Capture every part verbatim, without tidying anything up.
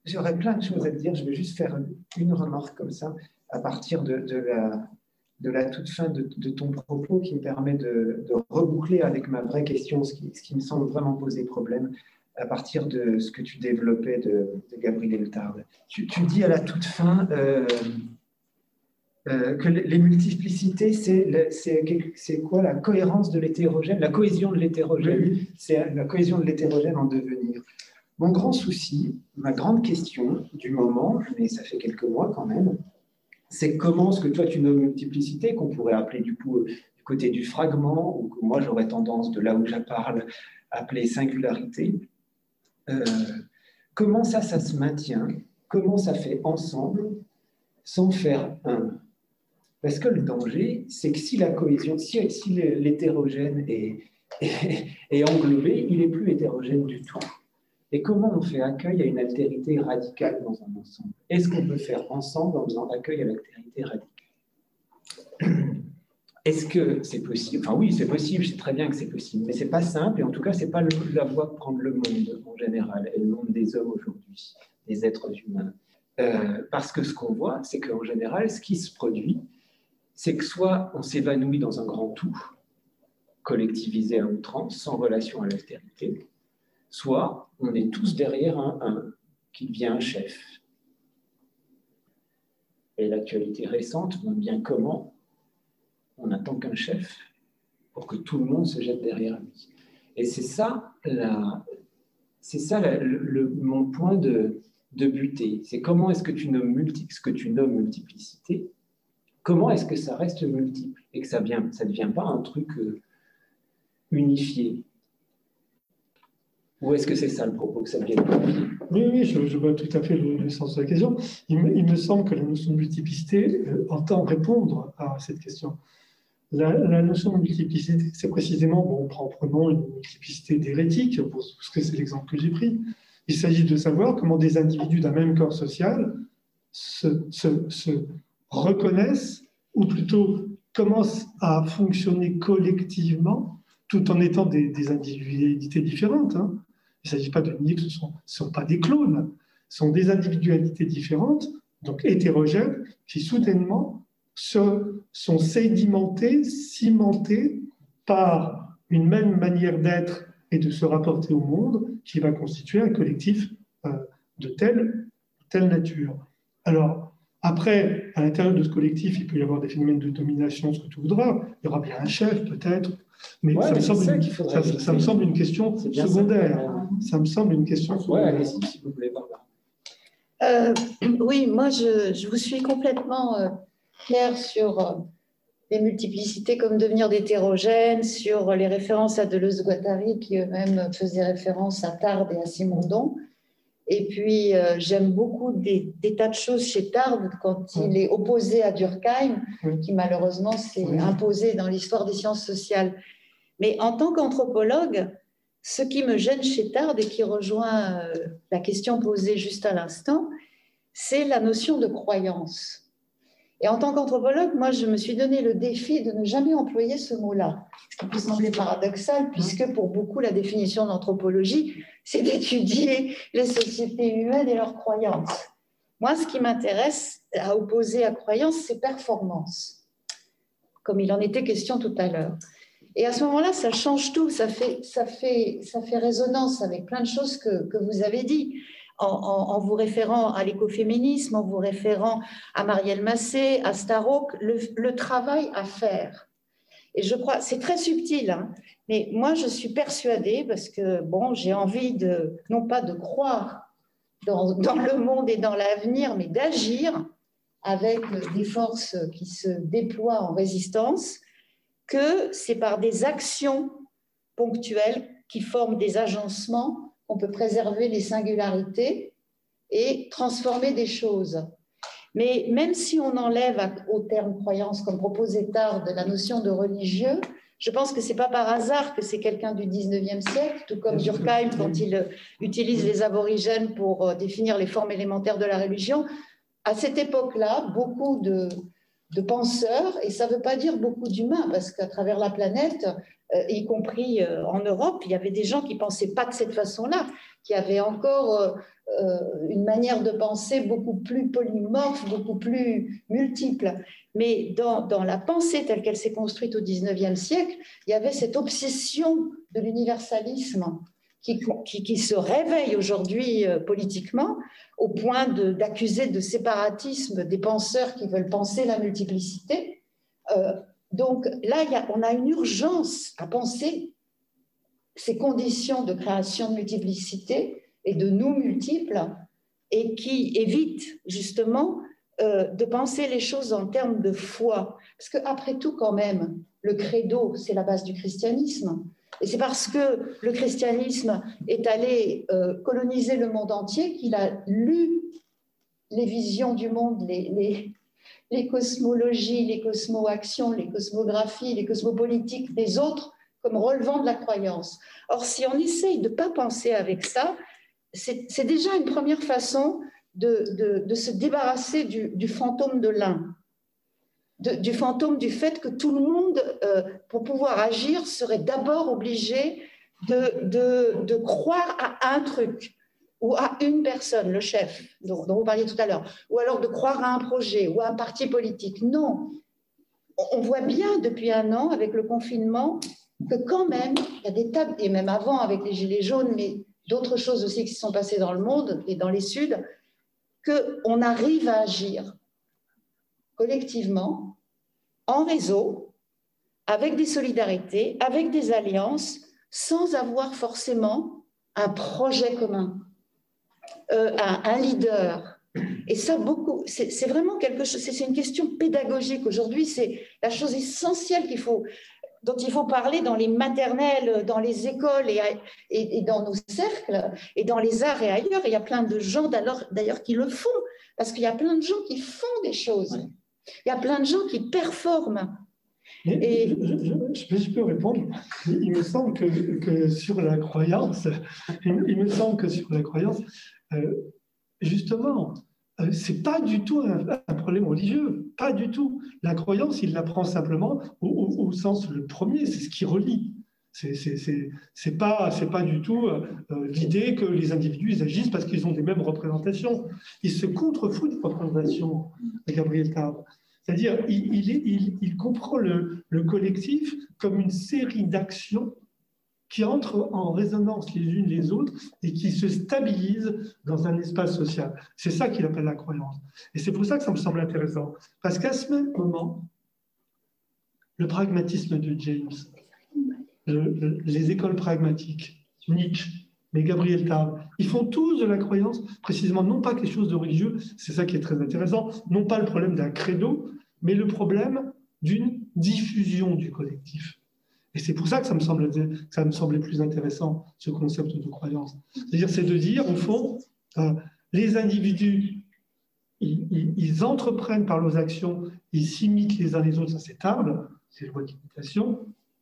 j'aurais plein de choses à te dire. Je vais juste faire une remarque comme ça, à partir de, de, la, de la toute fin de, de ton propos, qui me permet de, de reboucler avec ma vraie question, ce qui, ce qui me semble vraiment poser problème, à partir de ce que tu développais de, de Gabriel Tarde. Tu, tu dis à la toute fin euh, euh, que les multiplicités, c'est quoi? La cohérence de l'hétérogène, la cohésion de l'hétérogène. Oui. C'est la cohésion de l'hétérogène en devenir. Mon grand souci, ma grande question du moment, mais ça fait quelques mois quand même, c'est comment ce que toi tu nommes multiplicité, qu'on pourrait appeler du coup du côté du fragment, ou que moi j'aurais tendance, de là où je parle, appeler singularité. Euh, comment ça, ça se maintient? Comment ça fait ensemble sans faire un? Parce que le danger, c'est que si la cohésion, si, si l'hétérogène est, est, est englobé, il n'est plus hétérogène du tout. Et comment on fait accueil à une altérité radicale dans un ensemble? Est-ce qu'on peut faire ensemble en faisant accueil à l'altérité radicale? Est-ce que c'est possible? Enfin oui, c'est possible, je sais très bien que c'est possible, mais ce n'est pas simple, et en tout cas, ce n'est pas le, la voie de prendre le monde en général, et le monde des hommes aujourd'hui, des êtres humains. Euh, parce que ce qu'on voit, c'est qu'en général, ce qui se produit, c'est que soit on s'évanouit dans un grand tout, collectivisé à outrance, sans relation à l'altérité, soit on est tous derrière un un qui devient un chef. Et l'actualité récente montre bien comment on n'attend qu'un chef pour que tout le monde se jette derrière lui. Et c'est ça, la, c'est ça la, le, le, mon point de, de butée. C'est comment est-ce que tu nommes multi, ce que tu nommes multiplicité, comment est-ce que ça reste multiple et que ça ne devient pas un truc euh, unifié? Ou est-ce que c'est ça le propos, que ça devient unifié? Oui, oui, je, je vois tout à fait le, le sens de la question. Il me, il me semble que la notion de multiplicité euh, entend répondre à cette question. La, la notion de multiplicité, c'est précisément, bon, prenons une multiplicité d'hérétiques, parce que c'est l'exemple que j'ai pris. Il s'agit de savoir comment des individus d'un même corps social se, se, se reconnaissent, ou plutôt commencent à fonctionner collectivement, tout en étant des, des individualités différentes. Hein. Il ne s'agit pas de nier que ce ne sont, sont pas des clones, ce sont des individualités différentes, donc hétérogènes, qui soudainement se, sont sédimentées, cimentées par une même manière d'être et de se rapporter au monde qui va constituer un collectif euh, de telle, telle nature. Alors, après, à l'intérieur de ce collectif, il peut y avoir des phénomènes de domination, ce que tu voudras. Il y aura bien un chef, peut-être. Mais, ouais, ça, mais me semble une, ça, ça me semble une question secondaire. Ça. ça me semble une question secondaire. Ouais, allez-y, si vous voulez, Barbara. Euh, oui, moi, je, je vous suis complètement euh, claire sur euh, les multiplicités comme devenir d'hétérogènes, sur les références à Deleuze-Guattari, qui eux-mêmes faisaient référence à Tarde et à Simondon. Et puis, euh, j'aime beaucoup des, des tas de choses chez Tarde quand il est opposé à Durkheim, qui malheureusement s'est imposé dans l'histoire des sciences sociales. Mais en tant qu'anthropologue, ce qui me gêne chez Tarde et qui rejoint euh, la question posée juste à l'instant, c'est la notion de croyance. Et en tant qu'anthropologue, moi, je me suis donné le défi de ne jamais employer ce mot-là. Ce qui peut sembler paradoxal, puisque pour beaucoup, la définition d'anthropologie, c'est d'étudier les sociétés humaines et leurs croyances. Moi, ce qui m'intéresse à opposer à croyance, c'est performance, comme il en était question tout à l'heure. Et à ce moment-là, ça change tout, ça fait, ça fait, ça fait résonance avec plein de choses que, que vous avez dit. En, en, en vous référant à l'écoféminisme, en vous référant à Marielle Massé, à Starhawk, le, le travail à faire. Et je crois, c'est très subtil, hein, mais moi je suis persuadée, parce que bon, j'ai envie de, non pas de croire dans, dans le monde et dans l'avenir, mais d'agir avec des forces qui se déploient en résistance, que c'est par des actions ponctuelles qui forment des agencements on peut préserver les singularités et transformer des choses. Mais même si on enlève au terme croyance, comme proposait Tarde, la notion de religieux, je pense que ce n'est pas par hasard que c'est quelqu'un du dix-neuvième siècle, tout comme Durkheim, quand il utilise les aborigènes pour définir les formes élémentaires de la religion. À cette époque-là, beaucoup de, de penseurs, et ça ne veut pas dire beaucoup d'humains, parce qu'à travers la planète, Euh, y compris euh, en Europe, il y avait des gens qui ne pensaient pas de cette façon-là, qui avait encore euh, euh, une manière de penser beaucoup plus polymorphe, beaucoup plus multiple. Mais dans, dans la pensée telle qu'elle s'est construite au dix-neuvième siècle, il y avait cette obsession de l'universalisme qui, qui, qui se réveille aujourd'hui euh, politiquement au point de, d'accuser de séparatisme des penseurs qui veulent penser la multiplicité. Euh, donc là, il y a, on a une urgence à penser ces conditions de création de multiplicité et de nous multiples, et qui évite justement euh, de penser les choses en termes de foi. Parce qu'après tout, quand même, le credo, c'est la base du christianisme. Et c'est parce que le christianisme est allé euh, coloniser le monde entier qu'il a lu les visions du monde, les, les, les cosmologies, les cosmo-actions, les cosmographies, les cosmopolitiques des autres comme relevant de la croyance. Or, si on essaye de ne pas penser avec ça, c'est, c'est déjà une première façon de, de, de se débarrasser du, du fantôme de l'un, de, du fantôme du fait que tout le monde, euh, pour pouvoir agir, serait d'abord obligé de, de, de croire à un truc ou à une personne, le chef dont, dont vous parliez tout à l'heure, ou alors de croire à un projet ou à un parti politique. Non, on voit bien depuis un an avec le confinement que quand même, il y a des tas, et même avant avec les gilets jaunes, mais d'autres choses aussi qui se sont passées dans le monde et dans les Suds, qu'on arrive à agir collectivement, en réseau, avec des solidarités, avec des alliances, sans avoir forcément un projet commun, euh, un, un leader. Et ça, beaucoup, c'est, c'est vraiment quelque chose, c'est, c'est une question pédagogique aujourd'hui, c'est la chose essentielle qu'il faut... dont il faut parler dans les maternelles, dans les écoles et, et, et dans nos cercles et dans les arts et ailleurs. Et il y a plein de gens d'ailleurs qui le font, parce qu'il y a plein de gens qui font des choses. Il y a plein de gens qui performent. Mais et... je, je, je peux répondre. Il me semble que, que sur la croyance, il, il me semble que sur la croyance, euh, justement, Euh, c'est pas du tout un, un problème religieux, pas du tout. La croyance, il la prend simplement au, au, au sens le premier, c'est ce qui relie. C'est, c'est, c'est, c'est pas, c'est pas du tout euh, l'idée que les individus ils agissent parce qu'ils ont des mêmes représentations. Ils se contrefoutent de représentation de Gabriel Tarde. C'est-à-dire, il, il, il, il comprend le, le collectif comme une série d'actions qui entrent en résonance les unes les autres et qui se stabilisent dans un espace social. C'est ça qu'il appelle la croyance. Et c'est pour ça que ça me semble intéressant. Parce qu'à ce même moment, le pragmatisme de James, le, le, les écoles pragmatiques, Nietzsche, mais Gabriel Tarde, ils font tous de la croyance, précisément non pas quelque chose de religieux, c'est ça qui est très intéressant, non pas le problème d'un credo, mais le problème d'une diffusion du collectif. Et c'est pour ça que ça me, semble, ça me semblait plus intéressant, ce concept de croyance. C'est-à-dire, c'est de dire, au fond, euh, les individus, ils, ils, ils entreprennent par leurs actions, ils s'imitent les uns les autres, ça c'est Tarde, c'est la loi d'imitation,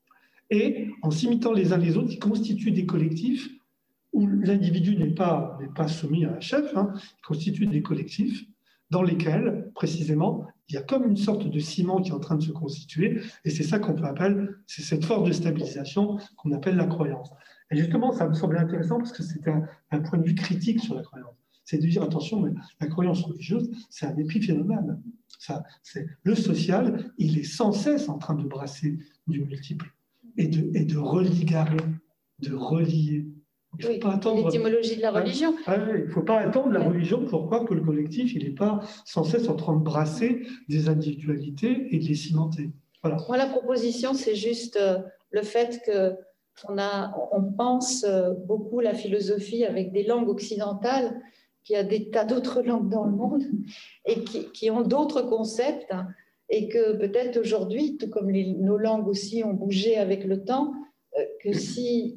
et en s'imitant les uns les autres, ils constituent des collectifs où l'individu n'est pas, n'est pas soumis à un chef, hein, ils constituent des collectifs dans lesquels, précisément, il y a comme une sorte de ciment qui est en train de se constituer, et c'est ça qu'on peut appeler, c'est cette force de stabilisation qu'on appelle la croyance. Et justement, ça me semblait intéressant parce que c'est un, un point de vue critique sur la croyance. C'est de dire, attention, mais la croyance religieuse, c'est un épiphénomène. Ça, c'est, le social, il est sans cesse en train de brasser du multiple et de, et de religarer, de relier. Il oui, attendre... l'étymologie de la religion. Ah, ah, il ne faut pas attendre la religion pour croire que le collectif, il n'est pas sans cesse en train de brasser des individualités et de les cimenter. Voilà. Moi, la proposition, c'est juste euh, le fait qu'on a, on pense euh, beaucoup la philosophie avec des langues occidentales, qu'il y a des tas d'autres langues dans le monde et qui, qui ont d'autres concepts, hein, et que peut-être aujourd'hui, tout comme les, nos langues aussi ont bougé avec le temps, euh, que si...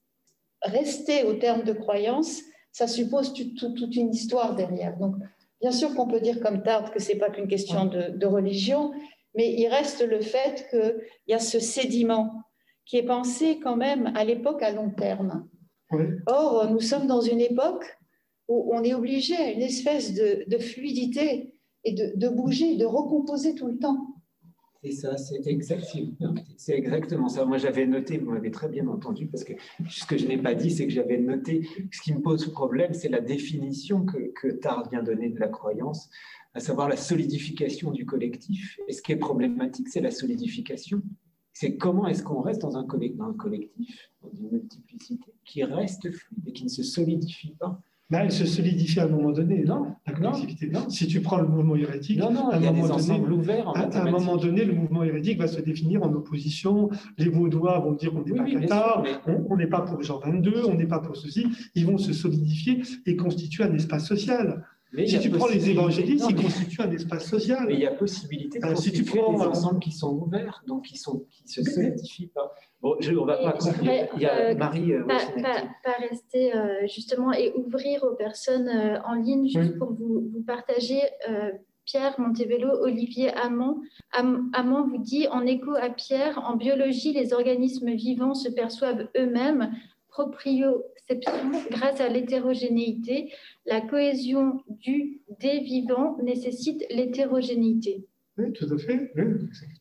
rester au terme de croyance, ça suppose tout, tout, toute une histoire derrière. Donc, bien sûr qu'on peut dire comme Tarde que ce n'est pas qu'une question de, de religion, mais il reste le fait qu'il y a ce sédiment qui est pensé quand même à l'époque à long terme. Oui. Or, nous sommes dans une époque où on est obligé à une espèce de, de fluidité et de, de bouger, de recomposer tout le temps. C'est ça, c'est exactement, c'est exactement ça. Moi, j'avais noté, vous m'avez très bien entendu, parce que ce que je n'ai pas dit, c'est que j'avais noté, ce qui me pose problème, c'est la définition que, que Tarde vient donner de la croyance, à savoir la solidification du collectif. Et ce qui est problématique, c'est la solidification. C'est comment est-ce qu'on reste dans un, dans un collectif, dans une multiplicité, qui reste fluide et qui ne se solidifie pas. Ben, elle se solidifie à un moment donné, non, la collectivité. Non, non. Si tu prends le mouvement hérétique, non, non, à, un il y a moment des ensembles donné, ouverts en à, à un moment donné, le mouvement hérétique va se définir en opposition. Les Vaudois vont dire qu'on n'est oui, pas oui, cathare, mais... on n'est pas pour Jean vingt-deux, on n'est pas pour ceci. Ils vont se solidifier et constituer un espace social. Mais si tu prends les évangélistes, non, ils mais... constituent un espace social. Mais il y a possibilité de euh, constituer si tu prends, des euh... ensembles qui sont ouverts, donc qui ne se solidifient pas. Bon, je, on ne va pas conclure. Il y a euh, Marie. Euh, pas, pas, pas rester euh, justement et ouvrir aux personnes euh, en ligne, juste oui. pour vous, vous partager. Euh, Pierre Montevelo, Olivier Hamon. Am Hamon vous dit, en écho à Pierre, en biologie, les organismes vivants se perçoivent eux-mêmes, proprioception, grâce à l'hétérogénéité. La cohésion du des vivants nécessite l'hétérogénéité. Oui, tout à fait. Oui,